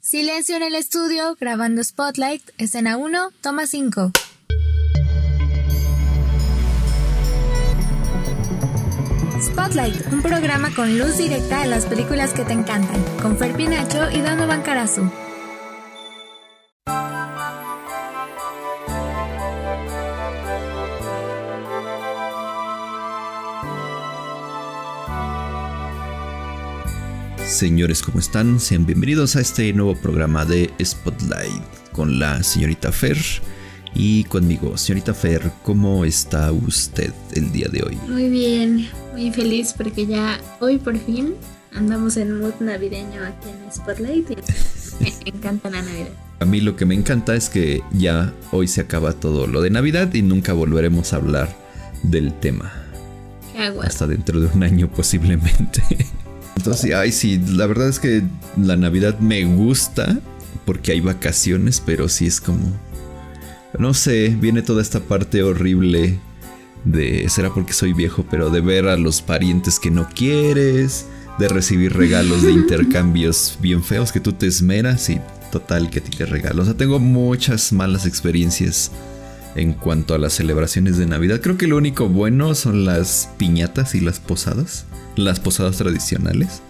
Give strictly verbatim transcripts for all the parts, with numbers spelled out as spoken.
Silencio en el estudio, grabando Spotlight, escena uno, toma cinco. Spotlight, un programa con luz directa a las películas que te encantan, con Fer Pinacho y Donovan Carazu. Señores, ¿cómo están? Sean bienvenidos a este nuevo programa de Spotlight con la señorita Fer y conmigo. Señorita Fer, ¿cómo está usted el día de hoy? Muy bien, muy feliz porque ya hoy por fin andamos en mood navideño aquí en Spotlight y me encanta la Navidad. A mí lo que me encanta es que ya hoy se acaba todo lo de Navidad y nunca volveremos a hablar del tema. Qué agua. Hasta dentro de un año posiblemente. Entonces, ay, sí, la verdad es que la Navidad me gusta porque hay vacaciones, pero sí es como, no sé, viene toda esta parte horrible de, será porque soy viejo, pero de ver a los parientes que no quieres, de recibir regalos de intercambios bien feos que tú te esmeras y total que te regalos. O sea, tengo muchas malas experiencias en cuanto a las celebraciones de Navidad. Creo que lo único bueno son las piñatas y las posadas. Las posadas tradicionales.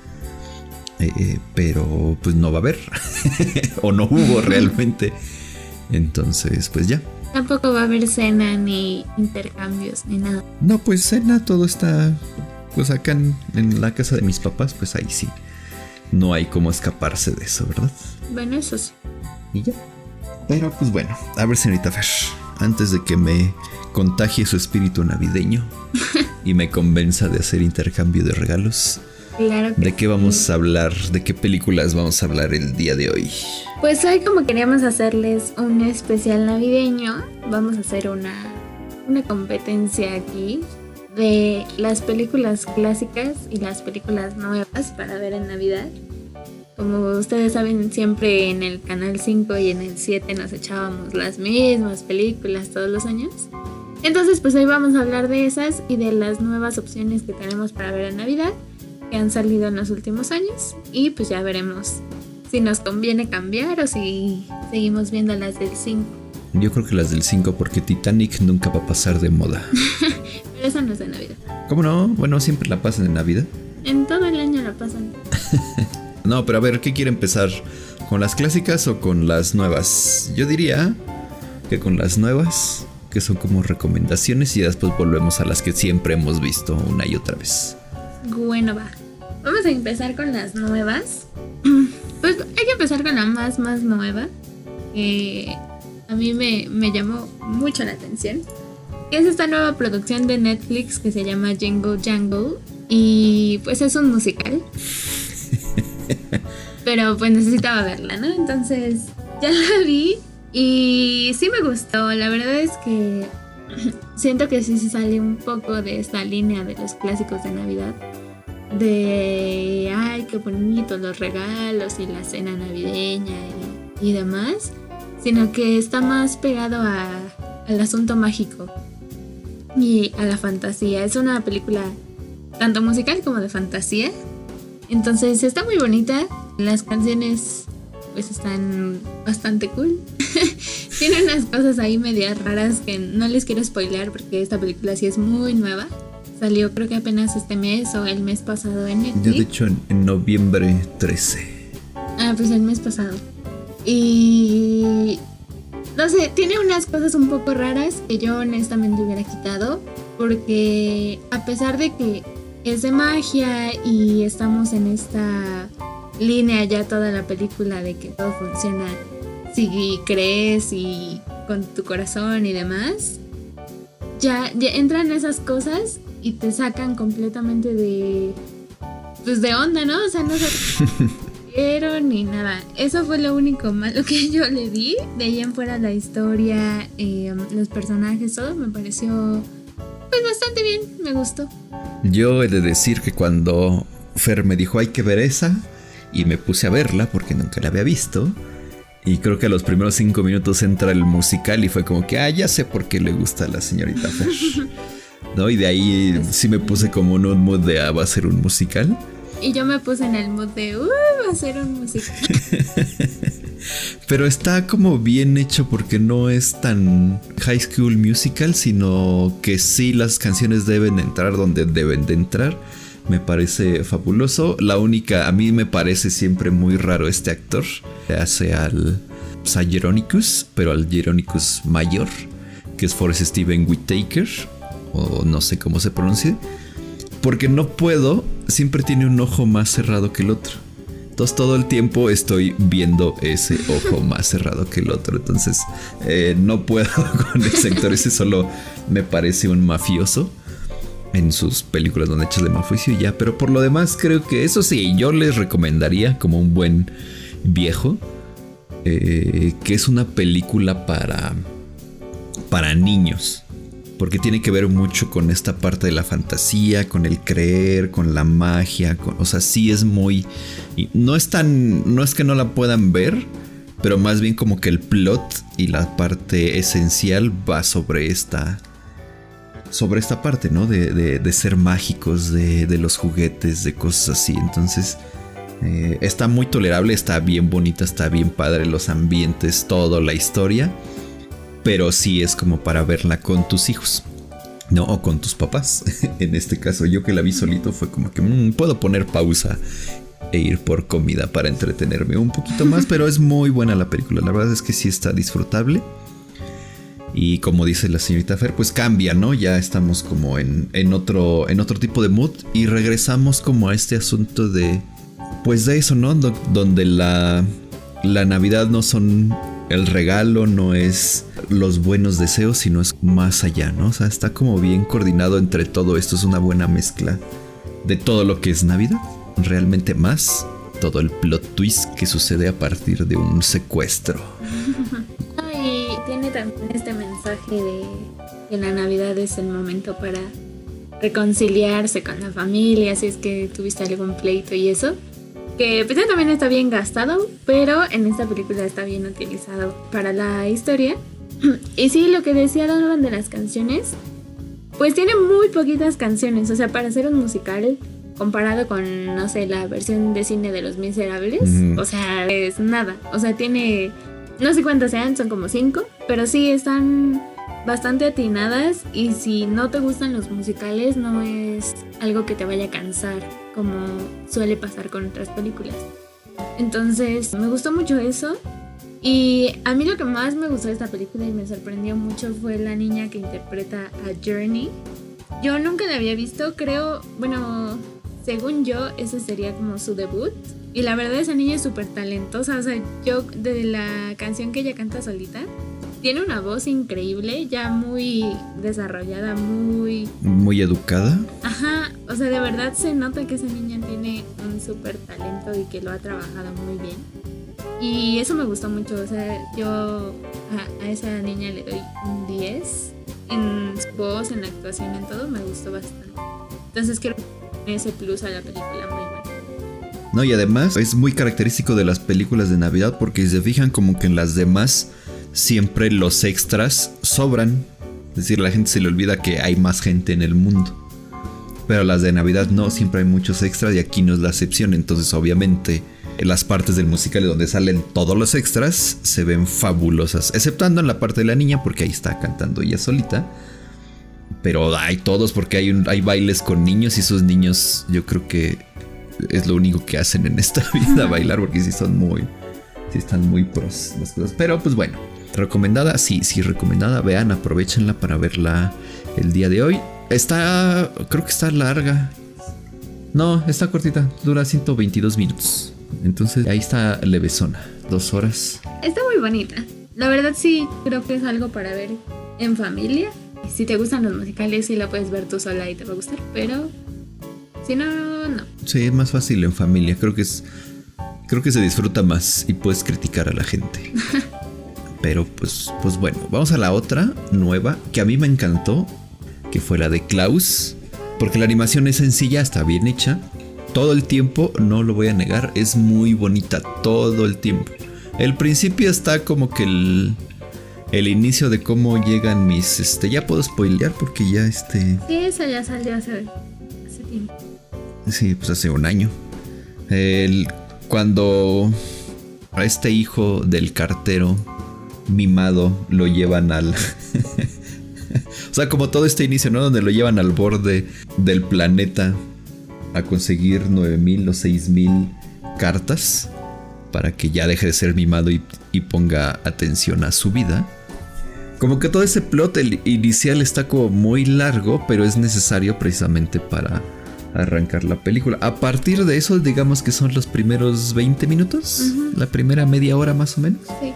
Eh, pero pues no va a haber. O no hubo realmente. Entonces pues ya. Tampoco va a haber cena ni intercambios ni nada. No, pues cena, todo está pues acá en, en la casa de mis papás. Pues ahí sí. No hay cómo escaparse de eso, ¿verdad? Bueno, eso sí. Y ya. Pero pues bueno, a ver, señorita Fer, antes de que me contagie su espíritu navideño y me convenza de hacer intercambio de regalos, claro que ¿de qué vamos sí. a hablar? ¿De qué películas vamos a hablar el día de hoy? Pues hoy, como queríamos hacerles un especial navideño, vamos a hacer una, una competencia aquí de las películas clásicas y las películas nuevas para ver en Navidad. Como ustedes saben, siempre en el canal cinco y en el siete nos echábamos las mismas películas todos los años. Entonces pues hoy vamos a hablar de esas y de las nuevas opciones que tenemos para ver en Navidad, que han salido en los últimos años. Y pues ya veremos si nos conviene cambiar o si seguimos viendo las del cinco. Yo creo que las del cinco, porque Titanic nunca va a pasar de moda. Pero esa no es de Navidad. ¿Cómo no? Bueno, siempre la pasan en Navidad. En todo el año la pasan. No, pero a ver, ¿qué quiere empezar? ¿Con las clásicas o con las nuevas? Yo diría que con las nuevas, que son como recomendaciones, y después volvemos a las que siempre hemos visto una y otra vez. Bueno, va. Vamos a empezar con las nuevas. Pues hay que empezar con la más, más nueva, que a mí me, me llamó mucho la atención. Es esta nueva producción de Netflix que se llama Jingle Jangle. Y pues es un musical. Pero pues necesitaba verla, ¿no? Entonces ya la vi y sí me gustó. La verdad es que siento que sí se sale un poco de esta línea de los clásicos de Navidad. De, ay, qué bonito, los regalos y la cena navideña y, y demás. Sino que está más pegado a, al asunto mágico y a la fantasía. Es una película tanto musical como de fantasía. Entonces está muy bonita. Las canciones pues están bastante cool. Tiene unas cosas ahí medias raras que no les quiero spoilear porque esta película sí es muy nueva. Salió creo que apenas este mes o el mes pasado en Netflix. Yo de hecho en, en noviembre trece. Ah, pues el mes pasado. Y no sé, tiene unas cosas un poco raras que yo honestamente hubiera quitado. Porque a pesar de que es de magia y estamos en esta línea ya toda la película de que todo funciona si crees y con tu corazón y demás, ya, ya entran esas cosas y te sacan completamente de pues de onda, ¿no? O sea, no se vieron ni nada. Eso fue lo único malo que yo le vi. De ahí en fuera la historia, eh, los personajes, todo me pareció pues bastante bien, me gustó. Yo he de decir que cuando Fer me dijo hay que ver esa, y me puse a verla porque nunca la había visto, y creo que a los primeros cinco minutos entra el musical y fue como que, ah, ya sé por qué le gusta a la señorita Fer, ¿no? Y de ahí sí me puse como en un mood de, ah, va a ser un musical. Y yo me puse en el mood de, uh, va a ser un musical. Pero está como bien hecho porque no es tan High School Musical, sino que sí las canciones deben entrar donde deben de entrar. Me parece fabuloso. La única, a mí me parece siempre muy raro este actor. Hace al pues, a Jeronicus, pero al Jeronicus mayor, que es Forrest Steven Whitaker, o no sé cómo se pronuncia. Porque no puedo, siempre tiene un ojo más cerrado que el otro. Entonces todo el tiempo estoy viendo ese ojo más cerrado que el otro. Entonces eh, no puedo con ese actor. Ese solo me parece un mafioso en sus películas donde echas de mafioso y ya. Pero por lo demás creo que eso sí, yo les recomendaría como un buen viejo. Eh, que es una película para, para niños. Porque tiene que ver mucho con esta parte de la fantasía, con el creer, con la magia. Con, o sea, sí es muy... No es tan... No es que no la puedan ver, pero más bien como que el plot y la parte esencial va sobre esta... Sobre esta parte, ¿no? De, de, de ser mágicos, de, de los juguetes, de cosas así. Entonces, eh, está muy tolerable, está bien bonita, está bien padre los ambientes, todo, la historia. Pero sí es como para verla con tus hijos, ¿no? O con tus papás. En este caso, yo que la vi solito fue como que mmm, puedo poner pausa e ir por comida para entretenerme un poquito más. Pero es muy buena la película. La verdad es que sí está disfrutable. Y como dice la señorita Fer, pues cambia, ¿no? Ya estamos como en, en, otro, en otro tipo de mood. Y regresamos como a este asunto de... Pues de eso, ¿no? Do- donde la, la Navidad no son... El regalo, no es los buenos deseos, sino es más allá, ¿no? O sea, está como bien coordinado entre todo esto. Es una buena mezcla de todo lo que es Navidad. Realmente más todo el plot twist que sucede a partir de un secuestro. Y tiene también este mensaje de que la Navidad es el momento para reconciliarse con la familia, si es que tuviste algún pleito y eso. Que pues ya también está bien gastado, pero en esta película está bien utilizado para la historia. Y sí, lo que decía Donovan de las canciones, pues tiene muy poquitas canciones. O sea, para hacer un musical, comparado con, no sé, la versión de cine de Los Miserables, mm. o sea, es nada. O sea, tiene, no sé cuántas sean, son como cinco, pero sí están bastante atinadas. Y si no te gustan los musicales, no es algo que te vaya a cansar, como suele pasar con otras películas. Entonces me gustó mucho eso. Y a mí lo que más me gustó de esta película y me sorprendió mucho fue la niña que interpreta a Journey. Yo nunca la había visto, creo, bueno, según yo ese sería como su debut. Y la verdad esa niña es súper talentosa. O sea, yo de la canción que ella canta solita, tiene una voz increíble, ya muy desarrollada, muy... Muy educada. Ajá, o sea, de verdad se nota que esa niña tiene un súper talento y que lo ha trabajado muy bien. Y eso me gustó mucho, o sea, yo a, a esa niña le doy un diez. En su voz, en la actuación, en todo, me gustó bastante. Entonces creo que tiene ese plus a la película muy bueno. No, y además es muy característico de las películas de Navidad porque si se fijan como que en las demás... Siempre los extras sobran. Es decir, a la gente se le olvida que hay más gente en el mundo. Pero las de Navidad no, siempre hay muchos extras y aquí no es la excepción. Entonces obviamente en las partes del musical donde salen todos los extras se ven fabulosas. Exceptando en la parte de la niña porque ahí está cantando ella solita. Pero hay todos porque hay, un, hay bailes con niños y esos niños yo creo que es lo único que hacen en esta vida, bailar, porque sí son muy... Sí están muy pros las cosas. Pero pues bueno, recomendada, sí, sí, recomendada. Vean, aprovechenla para verla el día de hoy. Está, creo que está larga. No, está cortita, dura ciento veintidós minutos. Entonces ahí está levesona, dos horas. Está muy bonita. La verdad sí, creo que es algo para ver en familia. Si te gustan los musicales, sí la puedes ver tú sola y te va a gustar. Pero si no, no. Sí, es más fácil en familia, creo que es... Creo que se disfruta más y puedes criticar a la gente. Pero pues, pues bueno, vamos a la otra nueva que a mí me encantó, que fue la de Klaus. Porque la animación es sencilla, está bien hecha. Todo el tiempo, no lo voy a negar, es muy bonita todo el tiempo. El principio está como que el, el inicio de cómo llegan mis... Este, ya puedo spoilear porque ya este... Sí, esa ya salió hace, hace tiempo. Sí, pues hace un año. El... Cuando A este hijo del cartero mimado lo llevan al... O sea, como todo este inicio, ¿no? Donde lo llevan al borde del planeta a conseguir nueve mil o seis mil cartas para que ya deje de ser mimado y, y ponga atención a su vida. Como que todo ese plot el inicial está como muy largo, pero es necesario precisamente para arrancar la película. A partir de eso, digamos que son los primeros veinte minutos, uh-huh. La primera media hora más o menos. Sí.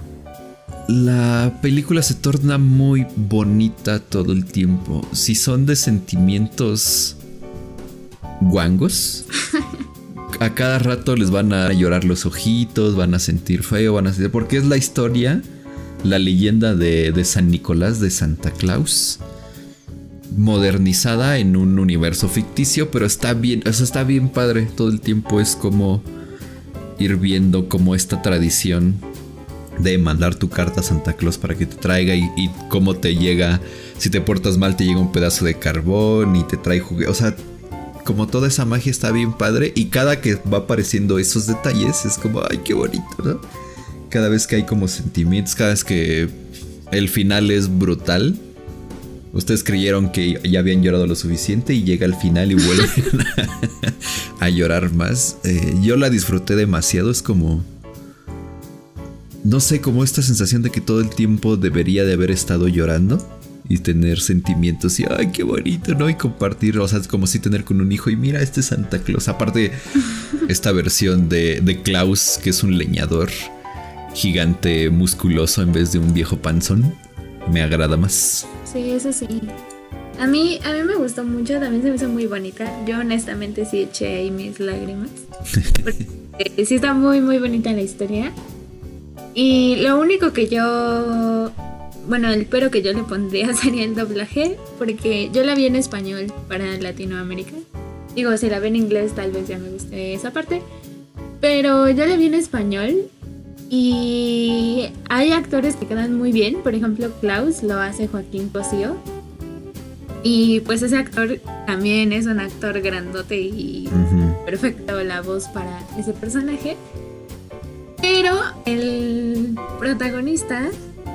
La película se torna muy bonita todo el tiempo. Si son de sentimientos guangos, a cada rato les van a llorar los ojitos, van a sentir feo, van a sentir... Porque es la historia, la leyenda de, de San Nicolás, de Santa Claus, modernizada en un universo ficticio, pero está bien, o sea, está bien padre. Todo el tiempo es como ir viendo como esta tradición de mandar tu carta a Santa Claus para que te traiga y, y cómo te llega. Si te portas mal te llega un pedazo de carbón y te trae juguetes. O sea, como toda esa magia está bien padre. Y cada que va apareciendo esos detalles es como, ay, qué bonito, ¿no? Cada vez que hay como sentimientos, cada vez que el final es brutal. Ustedes creyeron que ya habían llorado lo suficiente y llega el final y vuelven a, a llorar más. Eh, yo la disfruté demasiado. Es como... No sé, como esta sensación de que todo el tiempo debería de haber estado llorando y tener sentimientos y ay, qué bonito, ¿no? Y compartir, o sea, es como si tener con un hijo y mira, este es Santa Claus. Aparte, esta versión de, de Klaus, que es un leñador gigante musculoso en vez de un viejo panzón, me agrada más. Sí, eso sí. A mí, a mí me gustó mucho, también se me hizo muy bonita. Yo honestamente sí eché ahí mis lágrimas. Porque sí está muy, muy bonita la historia. Y lo único que yo... Bueno, el pero que yo le pondría sería el doblaje, porque yo la vi en español para Latinoamérica. Digo, si la ve en inglés tal vez ya me guste esa parte. Pero yo la vi en español y hay actores que quedan muy bien. Por ejemplo, Klaus lo hace Joaquín Cosío. Y pues ese actor también es un actor grandote y uh-huh. perfecto la voz para ese personaje. Pero el protagonista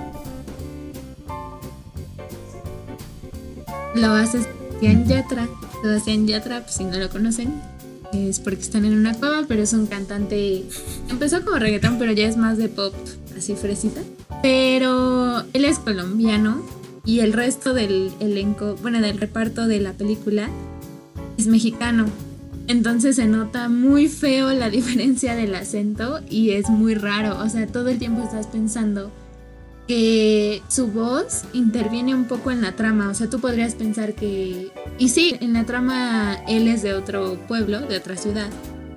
lo hace Sebastián Yatra. Sebastián Yatra, pues si no lo conocen, es porque están en una cueva, pero es un cantante. Empezó como reggaetón, pero ya es más de pop, así fresita. Pero él es colombiano y el resto del elenco, bueno, del reparto de la película es mexicano. Entonces se nota muy feo la diferencia del acento y es muy raro. O sea, todo el tiempo estás pensando que su voz interviene un poco en la trama. O sea, tú podrías pensar que... Y sí, en la trama él es de otro pueblo, de otra ciudad.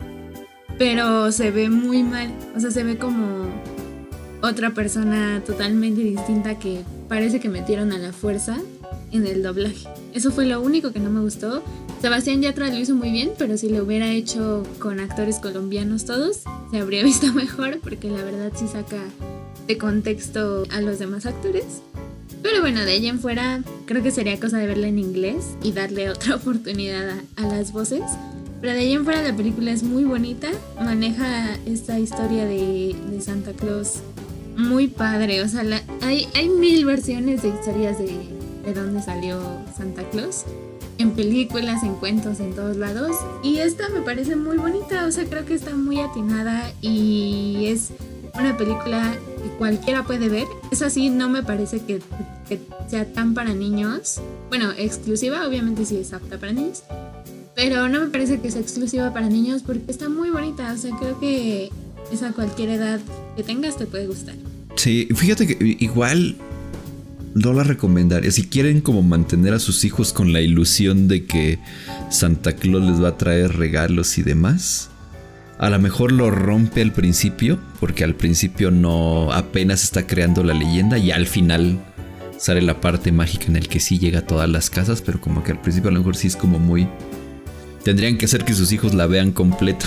Pero se ve muy mal. O sea, se ve como otra persona totalmente distinta que parece que metieron a la fuerza en el doblaje. Eso fue lo único que no me gustó. Sebastián Yatra lo hizo muy bien, pero si lo hubiera hecho con actores colombianos todos, se habría visto mejor, porque la verdad sí saca de contexto a los demás actores. Pero bueno, de ahí en fuera creo que sería cosa de verla en inglés y darle otra oportunidad a, a las voces. Pero de ahí en fuera la película es muy bonita, maneja esta historia de, de Santa Claus muy padre. O sea, la, hay, hay mil versiones de historias de, de dónde salió Santa Claus. En películas, en cuentos, en todos lados. Y esta me parece muy bonita. O sea, creo que está muy atinada y es una película que cualquiera puede ver. Es así, no me parece que, que sea tan para niños. Bueno, exclusiva, obviamente sí es apta para niños. Pero no me parece que sea exclusiva para niños porque está muy bonita. O sea, creo que es a cualquier edad que tengas te puede gustar. Sí, fíjate que igual... no la recomendaría. Si quieren como mantener a sus hijos con la ilusión de que Santa Claus les va a traer regalos y demás, a lo mejor lo rompe al principio, porque al principio no, apenas está creando la leyenda y al final sale la parte mágica en el que sí llega a todas las casas, pero como que al principio a lo mejor sí es como muy... Tendrían que hacer que sus hijos la vean completa.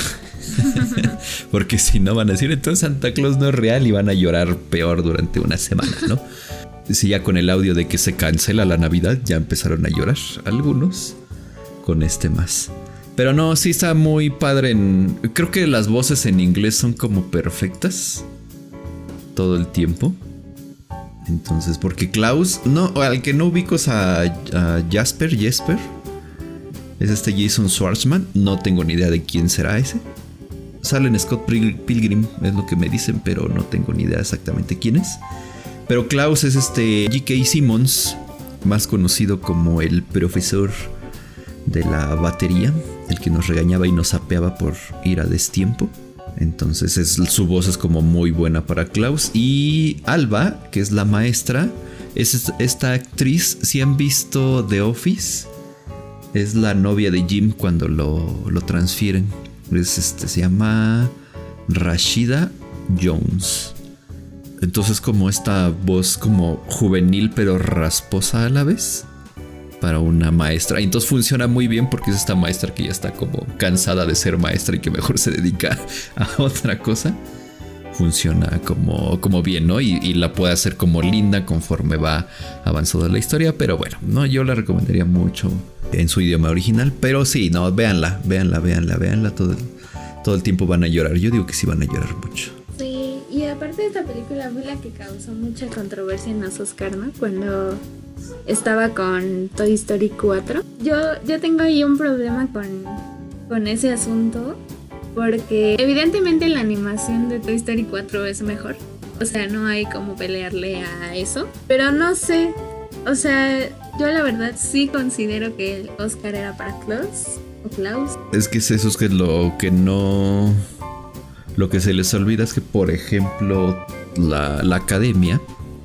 Porque si no van a decir, entonces Santa Claus no es real y van a llorar peor durante una semana, ¿no? Si ya con el audio de que se cancela la Navidad ya empezaron a llorar algunos, con este más. Pero no, sí está muy padre en... Creo que las voces en inglés son como perfectas todo el tiempo. Entonces, porque Klaus... No, al que no ubico es a, a Jasper, Jesper. Es este Jason Schwartzman. No tengo ni idea de quién será ese. Sale en Scott Pilgrim, es lo que me dicen, pero no tengo ni idea exactamente quién es. Pero Klaus es este J K. Simmons, más conocido como el profesor de la batería, el que nos regañaba y nos apeaba por ir a destiempo. Entonces es, su voz es como muy buena para Klaus. Y Alba, que es la maestra, es esta actriz. Si han visto The Office, es la novia de Jim cuando lo, lo transfieren. Es este, se llama Rashida Jones. Entonces como esta voz como juvenil pero rasposa a la vez para una maestra. Y entonces funciona muy bien porque es esta maestra que ya está como cansada de ser maestra y que mejor se dedica a otra cosa. Funciona como, como bien, ¿no? Y, y la puede hacer como linda conforme va avanzando la historia. Pero bueno, no, yo la recomendaría mucho en su idioma original. Pero sí, no, véanla, véanla, véanla, véanla. Todo el, todo el tiempo van a llorar. Yo digo que sí van a llorar mucho. Sí, y aparte esta película fue la que causó mucha controversia en los Oscar, ¿no? Cuando estaba con Toy Story cuatro. Yo, yo tengo ahí un problema con, con ese asunto, porque evidentemente la animación de Toy Story cuatro es mejor. O sea, no hay como pelearle a eso. Pero no sé, o sea, yo la verdad sí considero que el Oscar era para Klaus o Klaus. Es que es eso, es que lo que no... Lo que se les olvida es que, por ejemplo, la, la academia,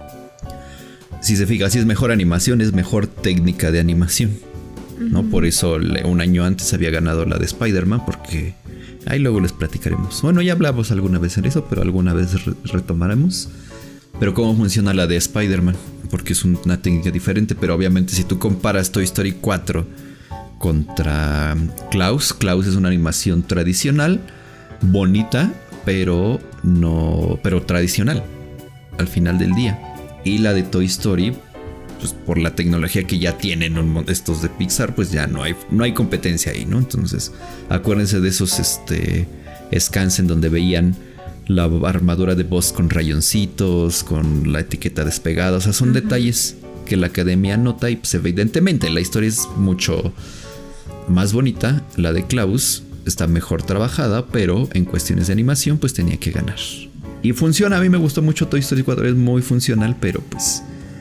si se fija, si es mejor animación, es mejor técnica de animación, ¿no? Uh-huh. Por eso un año antes había ganado la de Spider-Man, porque ahí luego les platicaremos. Bueno, ya hablamos alguna vez en eso, pero alguna vez re- retomaremos. Pero cómo funciona la de Spider-Man, porque es una técnica diferente. Pero obviamente si tú comparas Toy Story cuatro contra Klaus, Klaus es una animación tradicional, bonita, pero no, pero tradicional al final del día. Y la de Toy Story, pues por la tecnología que ya tienen estos de Pixar, pues ya no hay, no hay competencia ahí, ¿no? Entonces, acuérdense de esos este, scans en donde veían la armadura de Buzz con rayoncitos, con la etiqueta despegada. O sea, son uh-huh. detalles que la academia nota y pues evidentemente la historia es mucho más bonita. La de Klaus está mejor trabajada, pero en cuestiones de animación pues tenía que ganar. Y funciona, a mí me gustó mucho Toy Story cuatro, es muy funcional, pero pues...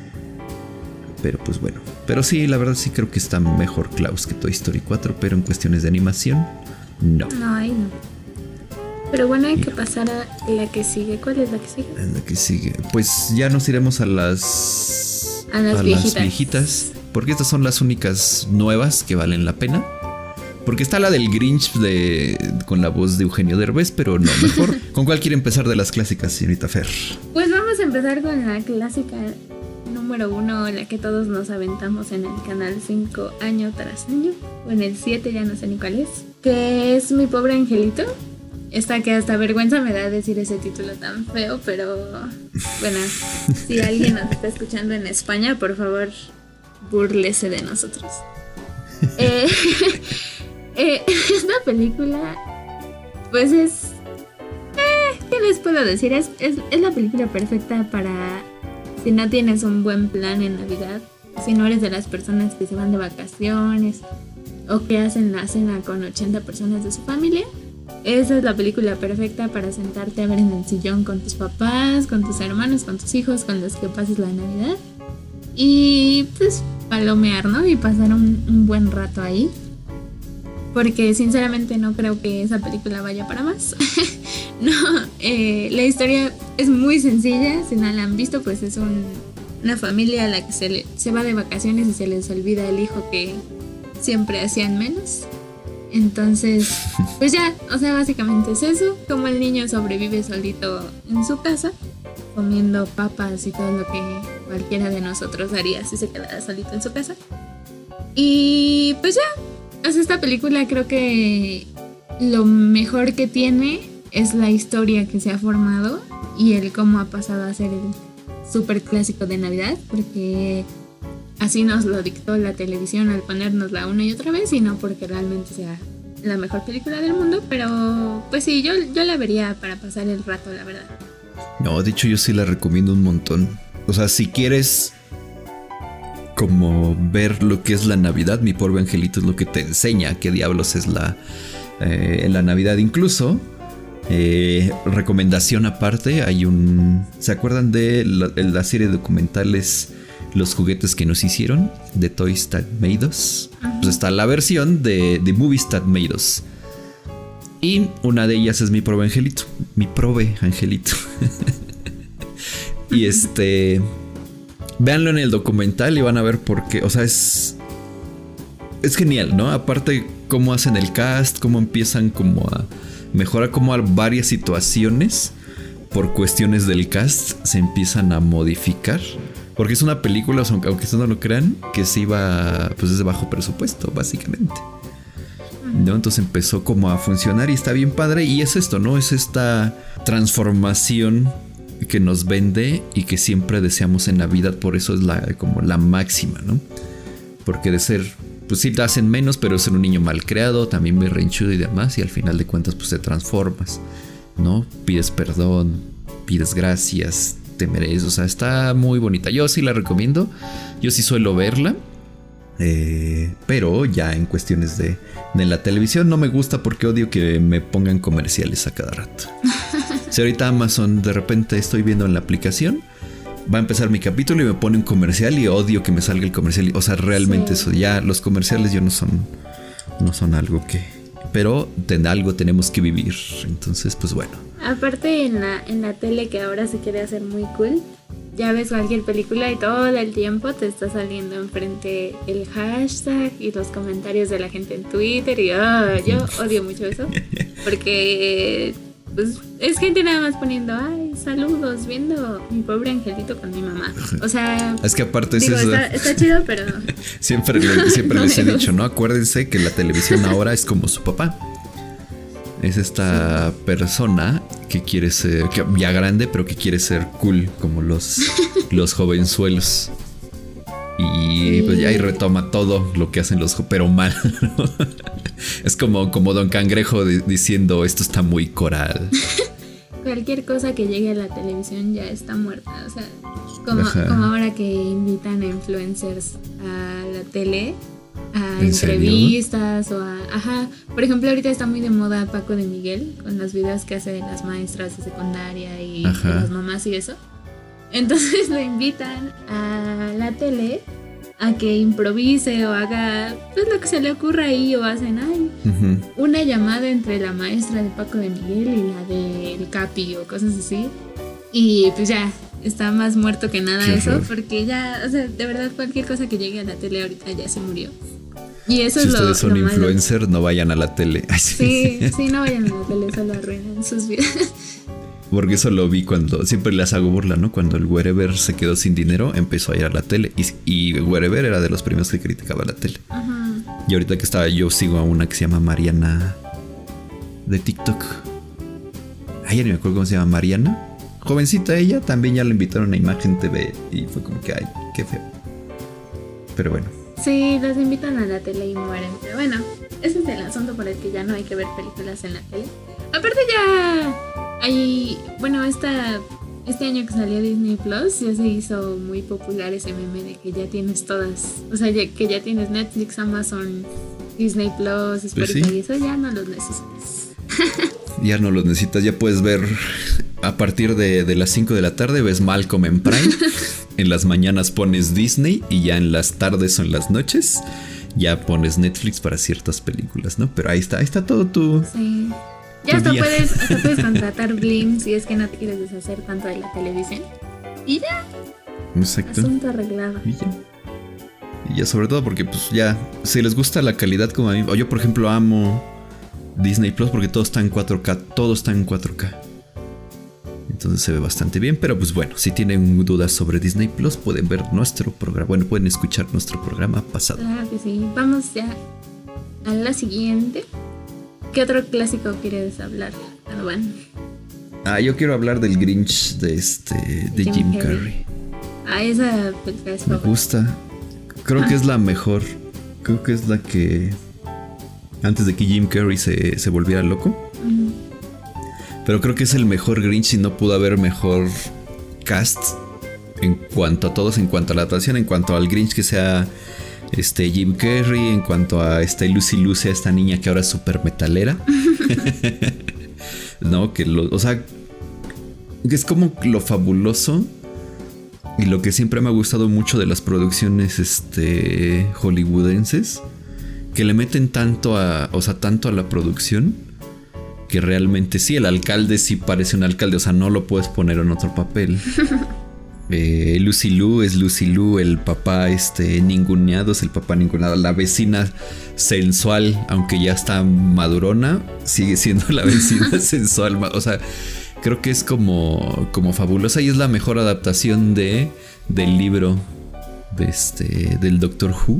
Pero pues bueno. Pero sí, la verdad sí creo que está mejor Klaus que Toy Story cuatro, pero en cuestiones de animación, no. No, ahí no. Pero bueno, hay que pasar a la que sigue. ¿Cuál es la que sigue? La que sigue. Pues ya nos iremos a las... A las, a viejitas. las viejitas. Porque estas son las únicas nuevas que valen la pena. Porque está la del Grinch de, con la voz de Eugenio Derbez, pero no, mejor. ¿Con cuál quiere empezar de las clásicas, señorita Fer? Pues vamos a empezar con la clásica número uno, la que todos nos aventamos en el Canal cinco año tras año. O en el siete, ya no sé ni cuál es. Que es Mi Pobre Angelito. Esta que hasta vergüenza me da decir ese título tan feo, pero bueno, si alguien nos está escuchando en España, por favor, búrlese de nosotros. eh... Eh, esta película, pues es... Eh, ¿Qué les puedo decir? Es, es, es la película perfecta para si no tienes un buen plan en Navidad, si no eres de las personas que se van de vacaciones o que hacen la cena con ochenta personas de su familia. Esa es la película perfecta para sentarte a ver en el sillón con tus papás, con tus hermanos, con tus hijos, con los que pases la Navidad. Y pues palomear, ¿no? Y pasar un, un buen rato ahí. Porque sinceramente no creo que esa película vaya para más. No, eh, la historia es muy sencilla. Si no la han visto, pues es un, una familia a la que se, le, se va de vacaciones y se les olvida el hijo que siempre hacían menos. Entonces, pues ya, o sea, básicamente es eso. Como el niño sobrevive solito en su casa, comiendo papas y todo lo que cualquiera de nosotros haría si se quedara solito en su casa. Y pues ya. O sea, esta película creo que lo mejor que tiene es la historia que se ha formado y el cómo ha pasado a ser el súper clásico de Navidad, porque así nos lo dictó la televisión al ponérnosla una y otra vez y no porque realmente sea la mejor película del mundo, pero pues sí, yo, yo la vería para pasar el rato, la verdad. No, de hecho yo sí la recomiendo un montón. O sea, si quieres como ver lo que es la Navidad, Mi Pobre Angelito es lo que te enseña qué diablos es la, eh, la Navidad. Incluso, eh, recomendación aparte, hay un... ¿Se acuerdan de la, la serie de documentales Los juguetes que nos hicieron? De Toys That Made Us. Uh-huh. Pues está la versión de, de Movies That Made Us. Y una de ellas es Mi Pobre Angelito. Mi Pobre Angelito. Y este... véanlo en el documental y van a ver por qué. O sea, es... es genial, ¿no? Aparte cómo hacen el cast, cómo empiezan como a mejorar, como a varias situaciones por cuestiones del cast se empiezan a modificar. Porque es una película, aunque ustedes no lo crean, que se iba, pues es de bajo presupuesto, básicamente. ¿No? Entonces empezó como a funcionar y está bien padre. Y es esto, ¿no? Es esta transformación que nos vende y que siempre deseamos en la vida. Por eso es la, como la máxima, ¿no? Porque de ser, pues sí te hacen menos, pero ser un niño mal creado, también berrinchudo y demás, y al final de cuentas pues te transformas, ¿no? Pides perdón, pides gracias, te mereces. O sea, está muy bonita. Yo sí la recomiendo. Yo sí suelo verla. Eh, pero ya en cuestiones de, de la televisión no me gusta porque odio que me pongan comerciales a cada rato. Si ahorita Amazon de repente estoy viendo en la aplicación, va a empezar mi capítulo y me pone un comercial y odio que me salga el comercial. O sea, realmente sí. Eso ya los comerciales yo no son no son algo que, pero de algo tenemos que vivir. Entonces pues bueno. Aparte en la, en la tele, que ahora se quiere hacer muy cool, ya ves cualquier película y todo el tiempo te está saliendo enfrente el hashtag y los comentarios de la gente en Twitter. Y oh, yo odio mucho eso, porque pues es gente nada más poniendo, ay, saludos, viendo Mi Pobre Angelito con mi mamá. O sea, es que aparte digo, es eso. Está, está chido, pero siempre, le, siempre no les he dicho, ¿no? Acuérdense que la televisión ahora es como su papá. Es esta sí. persona que quiere ser, que ya grande, pero que quiere ser cool, como los, los jovenzuelos. Y sí. pues ya ahí retoma todo lo que hacen los, pero mal, ¿no? Es como, como Don Cangrejo de, diciendo, esto está muy coral. Cualquier cosa que llegue a la televisión ya está muerta. O sea, como, como ahora que invitan a influencers a la tele, a entrevistas o a... Ajá, por ejemplo ahorita está muy de moda Paco de Miguel con los videos que hace de las maestras de secundaria y de las mamás y eso. Entonces lo invitan a la tele a que improvise o haga pues lo que se le ocurra ahí, o hacen ay, uh-huh. una llamada entre la maestra de Paco de Miguel y la del Capi o cosas así. Y pues ya está más muerto que nada. Qué eso horror. Porque ya, o sea, de verdad cualquier cosa que llegue a la tele ahorita ya se murió. Y eso si es lo, ustedes son lo influencers, malo. No vayan a la tele. Ay, sí. sí, sí, no vayan a la tele, solo arruinan sus vidas. Porque eso lo vi cuando, siempre les hago burla, ¿no? Cuando el Wherever se quedó sin dinero, empezó a ir a la tele. Y, y Wherever era de los primeros que criticaba la tele. Ajá. Y ahorita que estaba, yo sigo a una que se llama Mariana de TikTok. Ay, ya ni me acuerdo cómo se llama, Mariana. Jovencita ella, también ya la invitaron a Imagen T V. Y fue como que, ay, qué feo. Pero bueno. Sí, los invitan a la tele y mueren. Pero bueno, ese es el asunto por el que ya no hay que ver películas en la tele. Aparte ya hay, bueno, esta, este año que salió Disney Plus ya se hizo muy popular ese meme de que ya tienes todas. O sea, ya, que ya tienes Netflix, Amazon, Disney Plus, Spotify, pues sí. Y eso ya no los necesitas. Ya no los necesitas, ya puedes ver a partir de, de las cinco de la tarde ves Malcolm en Prime. En las mañanas pones Disney y ya en las tardes o en las noches ya pones Netflix para ciertas películas, ¿no? Pero ahí está, ahí está todo tu... Sí. Ya hasta puedes, hasta puedes contratar Blim si es que no te quieres deshacer tanto de la televisión. Y ya. Exacto. Asunto arreglado. Y ya. Y ya sobre todo porque pues ya, si les gusta la calidad como a mí, o yo por ejemplo amo Disney Plus porque todo está en cuatro K, todo está en cuatro K. Entonces se ve bastante bien, pero pues bueno, si tienen dudas sobre Disney Plus pueden ver nuestro programa, bueno, pueden escuchar nuestro programa pasado. Claro que sí, vamos ya a la siguiente. ¿Qué otro clásico quieres hablar, Arban? Ah, yo quiero hablar del Grinch de este de Jim, Jim Carrey. Ah, esa película es me gusta. Creo ah. que es la mejor. Creo que es la que Antes de que Jim Carrey se, se volviera loco. Uh-huh. Pero creo que es el mejor Grinch y no pudo haber mejor cast en cuanto a todos, en cuanto a la actuación, en cuanto al Grinch que sea este Jim Carrey, en cuanto a esta Lucy Lucy, esta niña que ahora es súper metalera. No, que lo, o sea, que es como lo fabuloso y lo que siempre me ha gustado mucho de las producciones este hollywoodenses, que le meten tanto a, o sea, tanto a la producción, que realmente sí, el alcalde sí parece un alcalde, o sea, no lo puedes poner en otro papel. Eh, Lucy Liu es Lucy Liu, el papá este ninguneado es el papá ninguneado, la vecina sensual, aunque ya está madurona, sigue siendo la vecina sensual, o sea, creo que es como, como fabulosa y es la mejor adaptación de, del libro de este, del Doctor Who.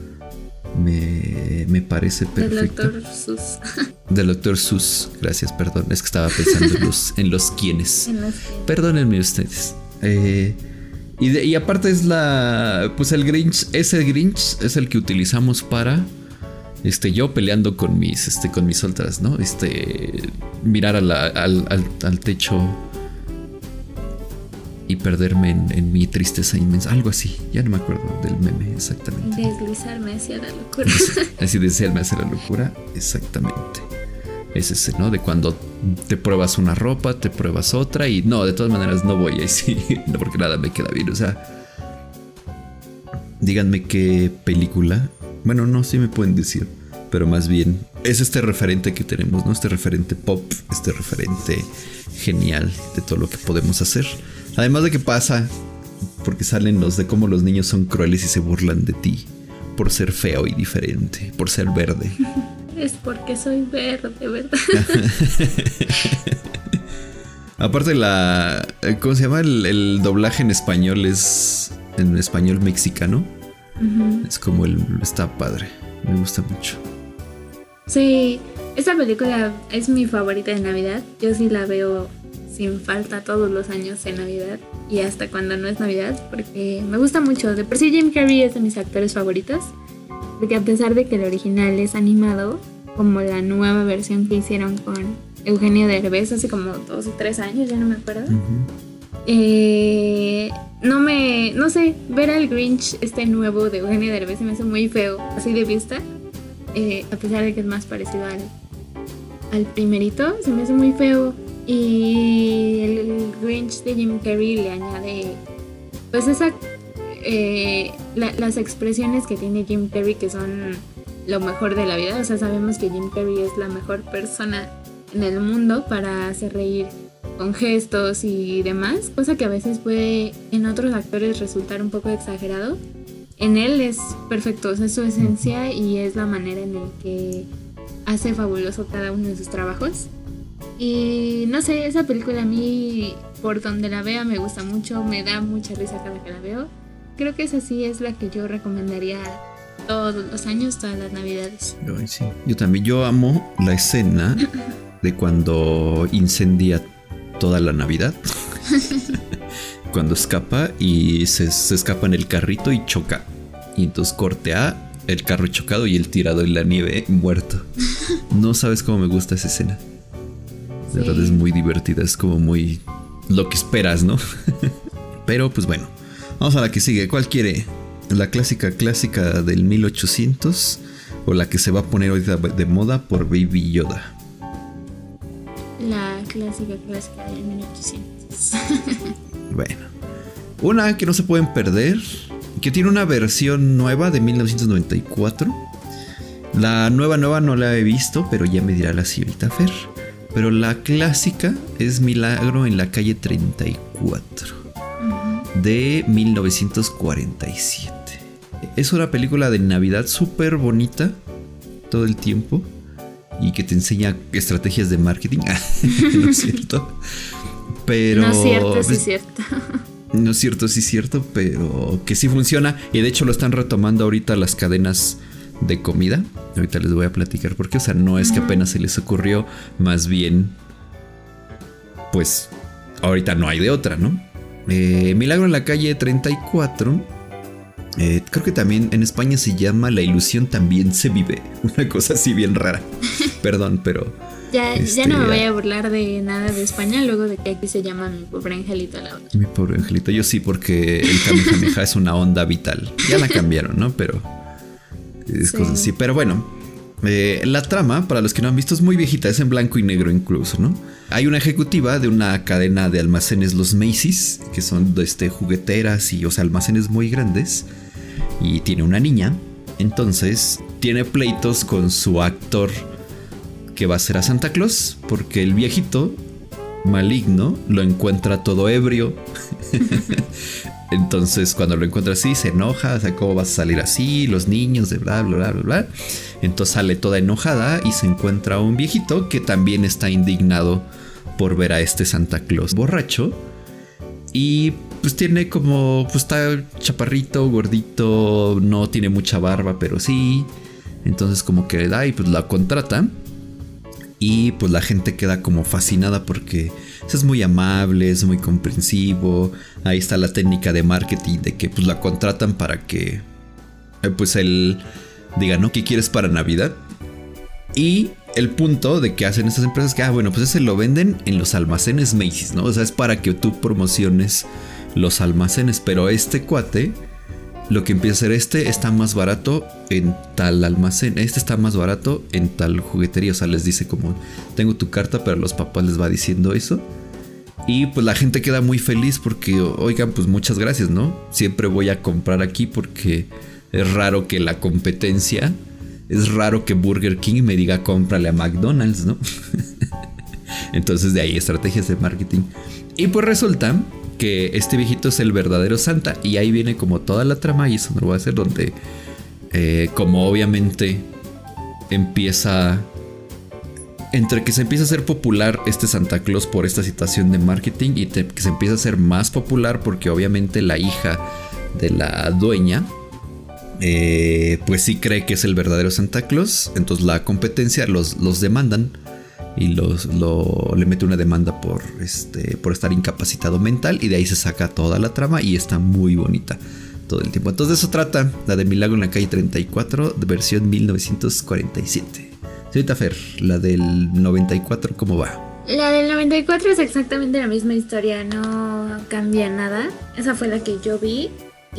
Me, me parece perfecto. Del Doctor Sus. Del Doctor Sus, gracias, perdón, es que estaba pensando en los, en los quienes. En los... Perdónenme ustedes. Eh, y, de, y aparte es la, pues el Grinch, ese Grinch es el que utilizamos para, este, yo peleando con mis, este, con mis otras, ¿no? Este, mirar a la, al, al, al techo y perderme en, en mi tristeza inmensa, algo así, ya no me acuerdo del meme exactamente. Deslizarme hacia la locura. Así, deslizarme hacia la locura, exactamente. Es ese, ¿no? De cuando te pruebas una ropa, te pruebas otra y no, de todas maneras no voy ahí sí, no, porque nada me queda bien, o sea, díganme qué película, bueno, no, sí me pueden decir, pero más bien es este referente que tenemos, ¿no? Este referente pop, este referente genial de todo lo que podemos hacer. Además de que pasa, porque salen los de cómo los niños son crueles y se burlan de ti por ser feo y diferente, por ser verde. Es porque soy verde, ¿verdad? Aparte la, ¿cómo se llama? El, el doblaje en español es en español mexicano. Uh-huh. Es como el, está padre, me gusta mucho. Sí, esta película es mi favorita de Navidad. Yo sí la veo sin falta todos los años en Navidad y hasta cuando no es Navidad, porque me gusta mucho. De por sí Jim Carrey es de mis actores favoritos, porque a pesar de que el original es animado, como la nueva versión que hicieron con Eugenio Derbez hace como dos o tres años, ya no me acuerdo. Uh-huh. eh, no me, no sé, ver al Grinch este nuevo de Eugenio Derbez se me hace muy feo, así de vista, eh, a pesar de que es más parecido al, al primerito, se me hace muy feo. Y el Grinch de Jim Carrey le añade pues esa eh, la, las expresiones que tiene Jim Carrey, que son lo mejor de la vida. O sea, sabemos que Jim Carrey es la mejor persona en el mundo para hacer reír con gestos y demás, cosa que a veces puede en otros actores resultar un poco exagerado. En él es perfecto, o sea, es su esencia y es la manera en la que hace fabuloso cada uno de sus trabajos. Y no sé, esa película a mí, por donde la vea, me gusta mucho, me da mucha risa cada que la veo. Creo que esa sí es la que yo recomendaría todos los años, todas las navidades. Ay, sí. Yo también, yo amo la escena de cuando incendia toda la Navidad. Cuando escapa y se, se escapa en el carrito y choca. Y entonces corte a el carro chocado y el tirado en la nieve muerto. No sabes cómo me gusta esa escena. De verdad es muy divertida, es como muy lo que esperas, ¿no? Pero pues bueno, vamos a la que sigue. ¿Cuál quiere? ¿La clásica clásica del mil ochocientos o la que se va a poner ahorita de moda por Baby Yoda? La clásica clásica del mil ochocientos. Bueno, una que no se pueden perder, que tiene una versión nueva de mil novecientos noventa y cuatro. La nueva nueva no la he visto, pero ya me dirá la señorita Fer. Pero la clásica es Milagro en la calle treinta y cuatro, uh-huh, de mil novecientos cuarenta y siete. Es una película de Navidad súper bonita todo el tiempo y que te enseña estrategias de marketing. No es cierto. Pero no es cierto, sí es cierto. No es cierto, sí es cierto, pero que sí funciona. Y de hecho lo están retomando ahorita las cadenas de comida. Ahorita les voy a platicar por qué. O sea, no es que apenas se les ocurrió, más bien pues ahorita no hay de otra, ¿no? eh, Milagro en la calle treinta y cuatro Eh, creo que también en España se llama La ilusión también se vive. Una cosa así bien rara. Perdón, pero... Ya, este, ya no me voy a burlar de nada de España luego de que aquí se llama Mi Pobre Angelito la otra. Mi Pobre Angelito, yo sí, porque el Kamehameha es una onda vital. Ya la cambiaron, ¿no? Pero es sí. cosas así. Pero bueno, eh, la trama, para los que no han visto, es muy viejita. Es en blanco y negro incluso, ¿no? Hay una ejecutiva de una cadena de almacenes, los Macy's, que son este, jugueteras y, o sea, almacenes muy grandes. Y tiene una niña. Entonces tiene pleitos con su actor que va a ser a Santa Claus, porque el viejito maligno lo encuentra todo ebrio. Entonces cuando lo encuentra así se enoja, o sea, ¿cómo vas a salir así? Los niños de bla bla bla bla bla. Entonces sale toda enojada y se encuentra a un viejito que también está indignado por ver a este Santa Claus borracho. Y pues tiene como, pues está chaparrito, gordito, no tiene mucha barba, pero sí. Entonces como que le da y pues la contrata. Y pues la gente queda como fascinada porque es muy amable, es muy comprensivo. Ahí está la técnica de marketing de que pues la contratan para que pues él diga, ¿no? ¿Qué quieres para Navidad? Y el punto de que hacen estas empresas que, ah, bueno, pues ese lo venden en los almacenes Macy's, ¿no? O sea, es para que tú promociones los almacenes. Pero este cuate, lo que empieza a hacer, este está más barato en tal almacén, este está más barato en tal juguetería. O sea, les dice como, tengo tu carta, pero a los papás les va diciendo eso. Y pues la gente queda muy feliz porque, oigan, pues muchas gracias, ¿no? Siempre voy a comprar aquí porque es raro que la competencia, es raro que Burger King me diga cómprale a McDonald's, ¿no? Entonces de ahí estrategias de marketing. Y pues resulta que este viejito es el verdadero Santa. Y ahí viene como toda la trama. Y eso no lo voy a hacer. Donde eh, como obviamente empieza, entre que se empieza a hacer popular este Santa Claus por esta situación de marketing. Y te, que se empieza a hacer más popular porque obviamente la hija de la dueña eh, pues sí cree que es el verdadero Santa Claus. Entonces la competencia los, los demandan. Y los, lo, le mete una demanda por, este, por estar incapacitado mental. Y de ahí se saca toda la trama. Y está muy bonita todo el tiempo. Entonces de eso trata la de Milagro en la calle treinta y cuatro, de versión mil novecientos cuarenta y siete. Señorita Fer, la del noventa y cuatro, ¿cómo va? La del noventa y cuatro es exactamente la misma historia. No cambia nada. Esa fue la que yo vi.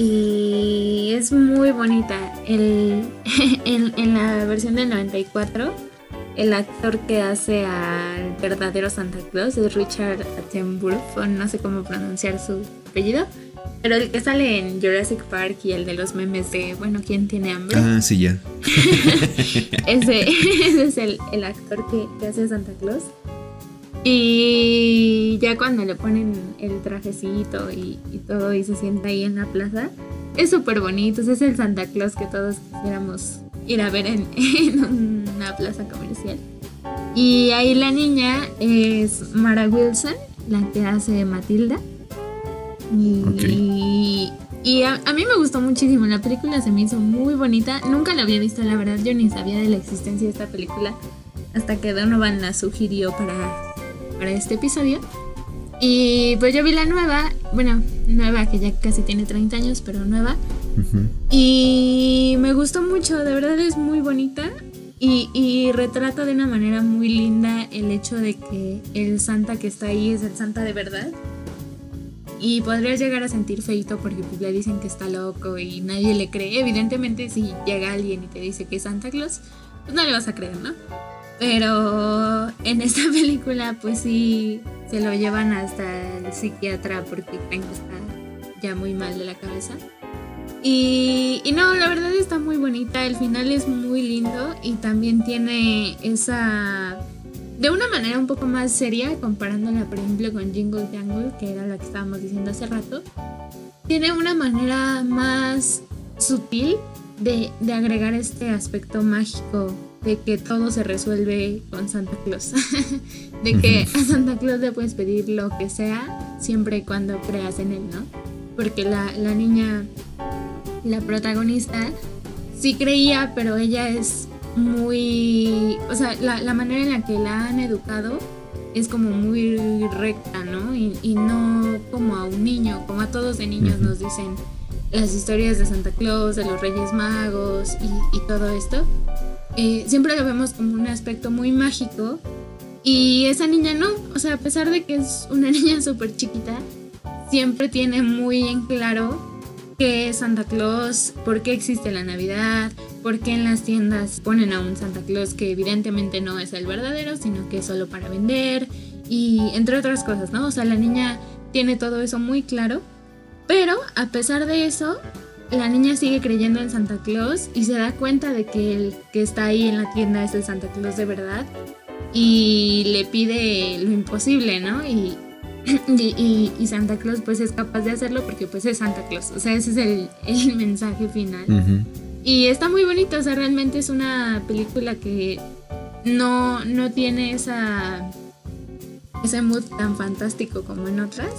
Y es muy bonita. El, en, en la versión del noventa y cuatro, el actor que hace al verdadero Santa Claus es Richard Attenborough, o no sé cómo pronunciar su apellido, pero el que sale en Jurassic Park y el de los memes de, bueno, ¿quién tiene hambre? Ah, sí, ya. ese, ese es el, el actor que, que hace Santa Claus. Y ya cuando le ponen el trajecito y, y todo y se sienta ahí en la plaza, es súper bonito. Es el Santa Claus que todos quisiéramos ir a ver en, en una plaza comercial. Y ahí la niña es Mara Wilson, la que hace Matilda. Y, okay. y a, a mí me gustó muchísimo. La película se me hizo muy bonita. Nunca la había visto, la verdad. Yo ni sabía de la existencia de esta película hasta que Donovan la sugirió para, para este episodio. Y pues yo vi la nueva, bueno, nueva que ya casi tiene treinta años, pero nueva. Uh-huh. Y me gustó mucho, de verdad es muy bonita. Y, y retrata de una manera muy linda el hecho de que el Santa que está ahí es el Santa de verdad. Y podrías llegar a sentir feito porque pues le dicen que está loco y nadie le cree. Evidentemente si llega alguien y te dice que es Santa Claus, pues no le vas a creer, ¿no? Pero en esta película pues sí se lo llevan hasta el psiquiatra porque creen que está ya muy mal de la cabeza. Y, y no, la verdad está muy bonita, el final es muy lindo y también tiene esa... de una manera un poco más seria, comparándola por ejemplo con Jingle Jangle, que era la que estábamos diciendo hace rato. Tiene una manera más sutil de, de agregar este aspecto mágico de que todo se resuelve con Santa Claus. De que a Santa Claus le puedes pedir lo que sea siempre y cuando creas en él, ¿no? Porque la, la niña, la protagonista, sí creía, pero ella es muy... o sea, la, la manera en la que la han educado es como muy recta, ¿no? Y, y no como a un niño, como a todos de niños nos dicen las historias de Santa Claus, de los Reyes Magos y, y todo esto, eh, siempre lo vemos como un aspecto muy mágico. Y esa niña no, o sea, a pesar de que es una niña súper chiquita, siempre tiene muy en claro qué es Santa Claus, por qué existe la Navidad, por qué en las tiendas ponen a un Santa Claus que evidentemente no es el verdadero, sino que es solo para vender, y entre otras cosas, ¿no? O sea, la niña tiene todo eso muy claro, pero a pesar de eso, la niña sigue creyendo en Santa Claus y se da cuenta de que el que está ahí en la tienda es el Santa Claus de verdad y le pide lo imposible, ¿no? Y, y, y, y Santa Claus pues es capaz de hacerlo porque pues es Santa Claus, o sea, ese es el, el mensaje final. Uh-huh. Y está muy bonito, o sea, realmente es una película que no, no tiene esa, ese mood tan fantástico como en otras.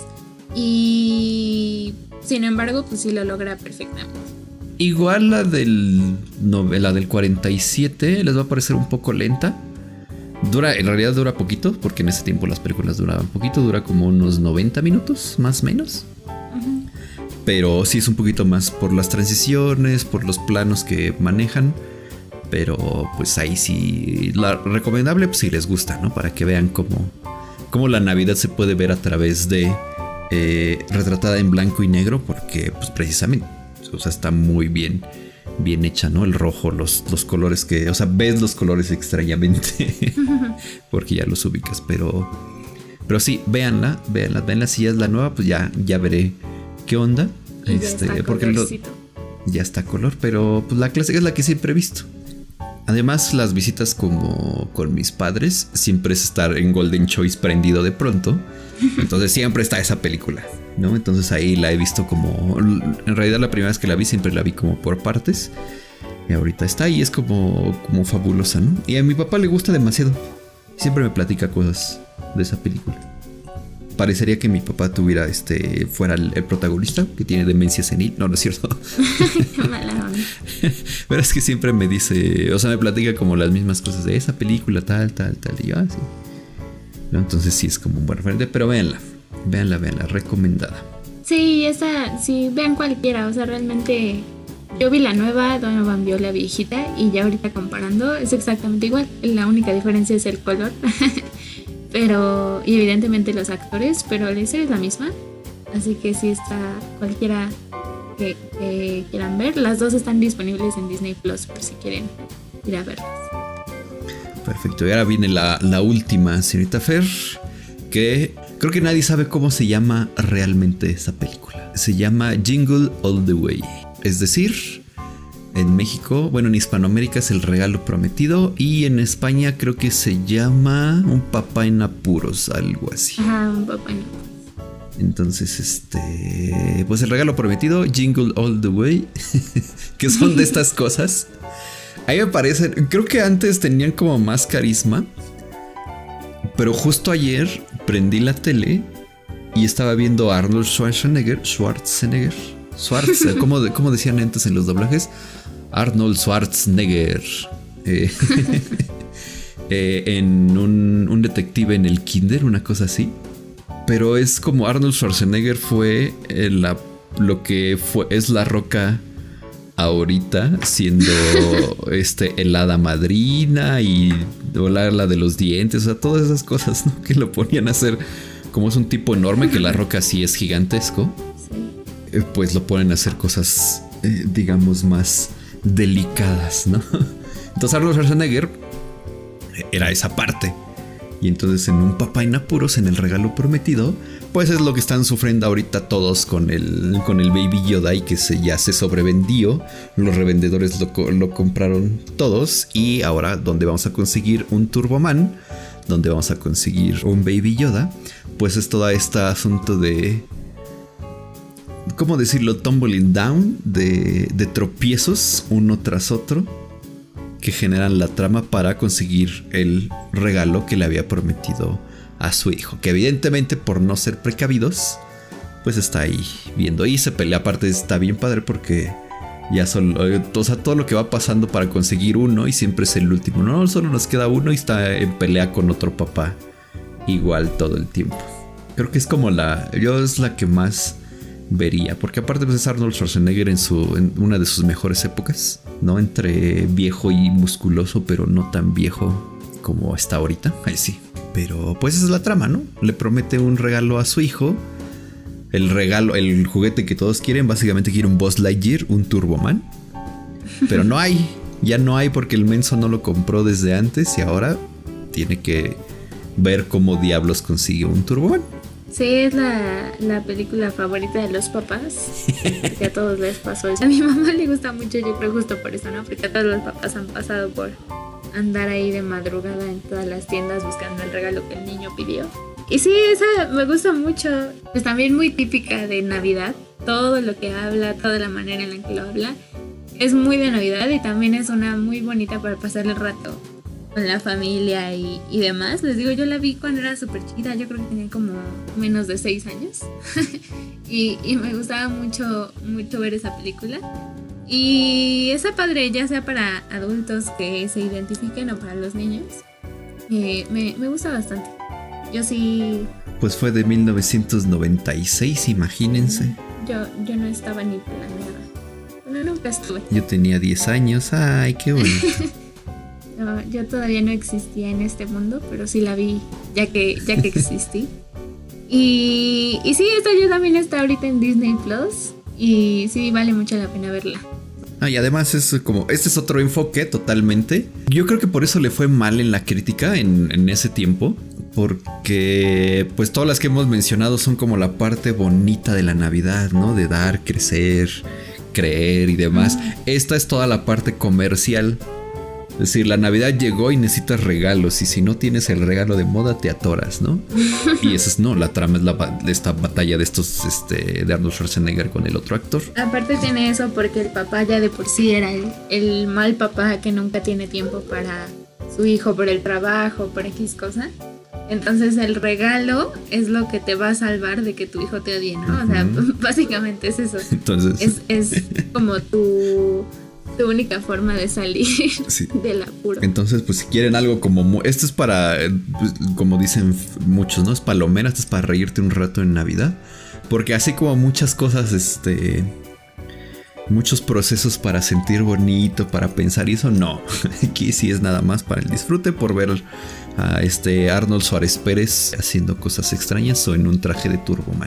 Y sin embargo, pues sí lo logra perfectamente. Igual la del novela del cuarenta y siete les va a parecer un poco lenta. Dura, en realidad dura poquito, porque en ese tiempo las películas duraban poquito, dura como unos noventa minutos, más o menos. Uh-huh. Pero sí es un poquito más por las transiciones, por los planos que manejan. Pero pues ahí sí, la recomendable pues si les gusta, ¿no? Para que vean cómo, cómo la Navidad se puede ver a través de eh, retratada en blanco y negro, porque pues precisamente, o sea, está muy bien, bien hecha, ¿no? El rojo, los, los colores que, o sea, ves los colores extrañamente, porque ya los ubicas, pero, pero sí, véanla, véanla, véanla, si ya es la nueva, pues ya, ya veré qué onda, y este, ya está porque lo, ya está color, pero pues la clásica es la que siempre he visto. Además, las visitas como con mis padres siempre es estar en Golden Choice prendido de pronto. Entonces siempre está esa película, ¿no? Entonces ahí la he visto como... En realidad la primera vez que la vi siempre la vi como por partes. Y ahorita está y es como, como fabulosa, ¿no? Y a mi papá le gusta demasiado. Siempre me platica cosas de esa película. Parecería que mi papá tuviera este fuera el, el protagonista, que tiene demencia senil. No, no es cierto. Qué mala onda. Pero es que siempre me dice, o sea, me platica como las mismas cosas de esa película, tal, tal, tal. Y yo, ah, sí. ¿No? Entonces sí es como un buen referente, pero véanla, véanla, véanla, recomendada. Sí, esa, sí, vean cualquiera, o sea, realmente yo vi la nueva, Donovan vio la viejita y ya ahorita comparando es exactamente igual, la única diferencia es el color, pero, y evidentemente los actores, pero la historia es la misma, así que sí está cualquiera que, que quieran ver, las dos están disponibles en Disney Plus por si quieren ir a verlas. Perfecto, y ahora viene la, la última, señorita Fer, que creo que nadie sabe cómo se llama realmente esa película. Se llama Jingle All the Way. Es decir, en México, bueno, en Hispanoamérica es El Regalo Prometido y en España creo que se llama Un Papá en Apuros, algo así. Ajá, Un Papá en Apuros. Entonces, este, pues El Regalo Prometido, Jingle All the Way, que son de estas cosas. A mí me parece, creo que antes tenían como más carisma, pero justo ayer prendí la tele y estaba viendo a Arnold Schwarzenegger, Schwarzenegger, Schwarz, ¿cómo, ¿cómo decían antes en los doblajes? Arnold Schwarzenegger, eh, eh, en un, un detective en el kinder, una cosa así. Pero es como Arnold Schwarzenegger fue la, lo que fue, es La Roca ahorita, siendo este el hada madrina y volar la de los dientes, o sea, todas esas cosas, ¿no? Que lo ponían a hacer, como es un tipo enorme, que La Roca sí es gigantesco, sí. eh, pues lo ponen a hacer cosas, eh, digamos, más delicadas, ¿no? Entonces Arnold Schwarzenegger era esa parte. Y entonces en Un Papá en Apuros, en El Regalo Prometido, pues es lo que están sufriendo ahorita todos con el, con el Baby Yoda y que se, ya se sobrevendió. Los revendedores lo, lo compraron todos y ahora ¿dónde vamos a conseguir un Turboman? ¿Dónde vamos a conseguir un Baby Yoda? Pues es todo este asunto de... ¿cómo decirlo? Tumbling down, de, de tropiezos uno tras otro, que generan la trama para conseguir el regalo que le había prometido a su hijo, que evidentemente por no ser precavidos pues está ahí viendo y se pelea. Aparte está bien padre porque ya solo, o sea, todo lo que va pasando para conseguir uno y siempre es el último, no, solo nos queda uno y está en pelea con otro papá igual todo el tiempo. Creo que es como la, yo es la que más vería. Porque aparte pues es Arnold Schwarzenegger en, su, en una de sus mejores épocas, ¿no? Entre viejo y musculoso, pero no tan viejo como está ahorita. Ahí sí. Pero pues esa es la trama, ¿no? Le promete un regalo a su hijo. El regalo, el juguete que todos quieren, básicamente quiere un Buzz Lightyear, un Turboman. Pero no hay, ya no hay porque el menso no lo compró desde antes y ahora tiene que ver cómo diablos consigue un Turboman. Sí, es la, la película favorita de los papás, porque a todos les pasó eso. A mi mamá le gusta mucho, yo creo justo por eso, ¿no? Porque a todos los papás han pasado por andar ahí de madrugada en todas las tiendas buscando el regalo que el niño pidió. Y sí, esa me gusta mucho. Pues también muy típica de Navidad. Todo lo que habla, toda la manera en la que lo habla es muy de Navidad y también es una muy bonita para pasar el rato con la familia y, y demás. Les digo, yo la vi cuando era súper chiquita. Yo creo que tenía como menos de seis años. y, y me gustaba mucho, mucho ver esa película. Y esa padre, ya sea para adultos que se identifiquen o para los niños, eh, me, me gusta bastante. Yo sí... Pues fue de mil novecientos noventa y seis, imagínense. Yo, yo no estaba ni planeada. Bueno, nunca estuve. Yo tenía diez años. Ay, qué bonito. No, yo todavía no existía en este mundo, pero sí la vi ya que, ya que existí. y, y sí, esta ya también está ahorita en Disney Plus. Y sí, vale mucho la pena verla. Ah, y además es como, este es otro enfoque totalmente. Yo creo que por eso le fue mal en la crítica en, en ese tiempo. Porque pues todas las que hemos mencionado son como la parte bonita de la Navidad, ¿no? De dar, crecer, creer y demás. Mm. Esta es toda la parte comercial. Es decir, la Navidad llegó y necesitas regalos. Y si no tienes el regalo de moda, te atoras, ¿no? Y esa es, no, la trama es la, esta batalla de estos, este, de Arnold Schwarzenegger con el otro actor. Aparte tiene eso porque el papá ya de por sí era el, el mal papá que nunca tiene tiempo para su hijo por el trabajo, por X cosa. Entonces el regalo es lo que te va a salvar de que tu hijo te odie, ¿no? Uh-huh. O sea, básicamente es eso. Entonces es, es como tu, tu única forma de salir sí. del apuro. Entonces, pues si quieren algo como... Esto es para, como dicen muchos, ¿no? Es palomera, esto es para reírte un rato en Navidad. Porque así como muchas cosas, este... muchos procesos para sentir bonito, para pensar y eso, no. Aquí sí es nada más para el disfrute por ver a este Arnold Suárez Pérez haciendo cosas extrañas o en un traje de Turboman.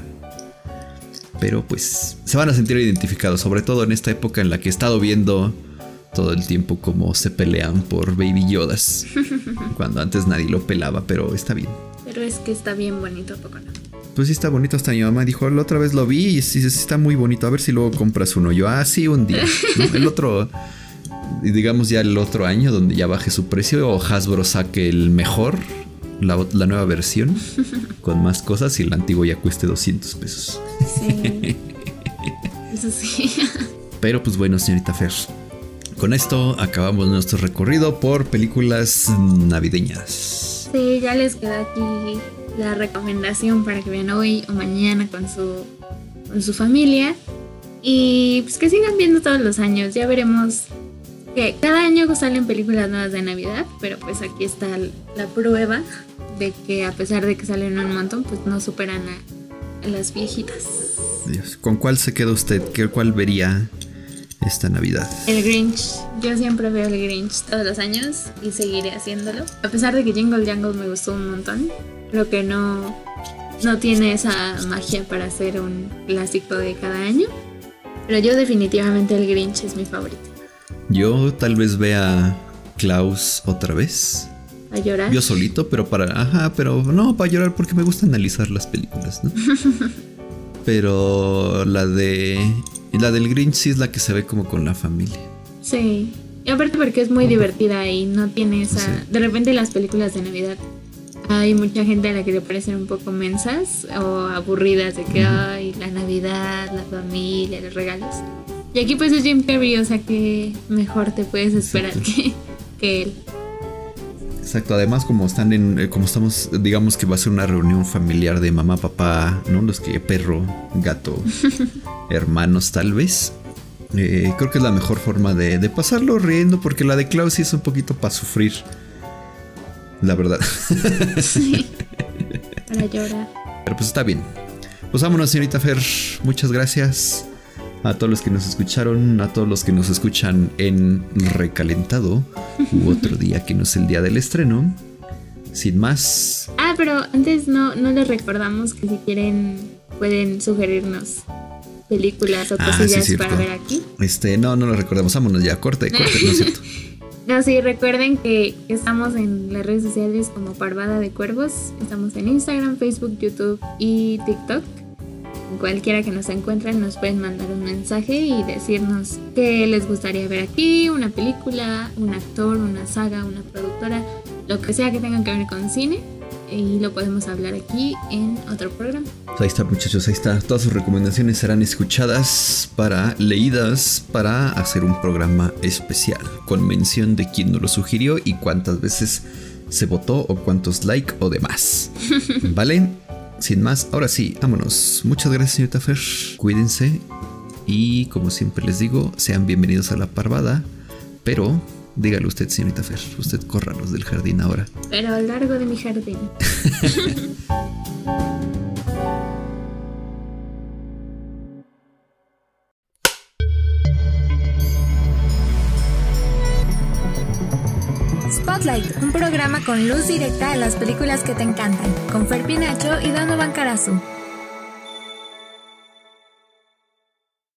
Pero pues se van a sentir identificados, sobre todo en esta época en la que he estado viendo todo el tiempo cómo se pelean por Baby Yodas. Cuando antes nadie lo pelaba, pero está bien. Pero es que está bien bonito, ¿poco no? Pues sí está bonito, hasta mi mamá dijo, la otra vez lo vi y sí, sí está muy bonito, a ver si luego compras uno. Yo, ah, sí, un día, ¿no? El otro, digamos ya el otro año, donde ya baje su precio, o Hasbro saque el mejor, la, la nueva versión, con más cosas, y el antiguo ya cueste doscientos pesos. Sí, eso sí. Pero pues bueno, señorita Fer, con esto acabamos nuestro recorrido por películas navideñas. Sí, ya les queda aquí la recomendación para que vean hoy o mañana con su, con su familia. Y pues que sigan viendo todos los años. Ya veremos que cada año salen películas nuevas de Navidad, pero pues aquí está la prueba de que a pesar de que salen un montón, pues no superan a, a las viejitas. Dios, ¿con cuál se queda usted? ¿Qué, cuál vería esta Navidad? El Grinch. Yo siempre veo el Grinch todos los años y seguiré haciéndolo. A pesar de que Jingle Jangle me gustó un montón, creo que no, no tiene esa magia para ser un clásico de cada año. Pero yo definitivamente el Grinch es mi favorito. Yo tal vez vea Klaus otra vez. ¿A llorar? Yo solito, pero para... Ajá, pero no, para llorar porque me gusta analizar las películas, ¿no? Pero la de... La del Grinch sí es la que se ve como con la familia. Sí. Y aparte porque es muy divertida y no tiene esa... Sí. De repente las películas de Navidad hay mucha gente a la que le parecen un poco mensas o aburridas de que uh-huh. ay, la Navidad, la familia, los regalos. Y aquí pues es Jim Carrey, o sea que mejor te puedes esperar que, que él. Exacto, además como están en, como estamos, digamos que va a ser una reunión familiar de mamá, papá, ¿no? Los que perro, gato, hermanos tal vez. Eh, creo que es la mejor forma de, de pasarlo riendo, porque la de Klaus sí es un poquito para sufrir. La verdad. Sí, para llorar. Pero pues está bien. Pues vámonos, señorita Fer. Muchas gracias a todos los que nos escucharon, a todos los que nos escuchan en recalentado u otro día que no es el día del estreno. Sin más. Ah, pero antes no, no les recordamos que si quieren pueden sugerirnos películas o cosillas ah, sí, para ver aquí. Este, no, no lo recordamos. Vámonos ya, corte, corte, no es cierto. No, sí, recuerden que estamos en las redes sociales como Parvada de Cuervos. Estamos en Instagram, Facebook, YouTube y TikTok. Cualquiera que nos encuentren nos pueden mandar un mensaje y decirnos qué les gustaría ver aquí, una película, un actor, una saga, una productora, lo que sea que tengan que ver con cine, y lo podemos hablar aquí en otro programa. Ahí está, muchachos, ahí está. Todas sus recomendaciones serán escuchadas, para leídas, para hacer un programa especial con mención de quién nos lo sugirió y cuántas veces se votó o cuántos like o demás. ¿Vale? Sin más, ahora sí, vámonos. Muchas gracias, señorita Fer. Cuídense y, como siempre les digo, sean bienvenidos a La Parvada. Pero dígale usted, señorita Fer, usted córranos del jardín ahora. Pero a lo largo de mi jardín. Spotlight, un programa con luz directa a las películas que te encantan, con Fer Pinacho y Donovan Carazu.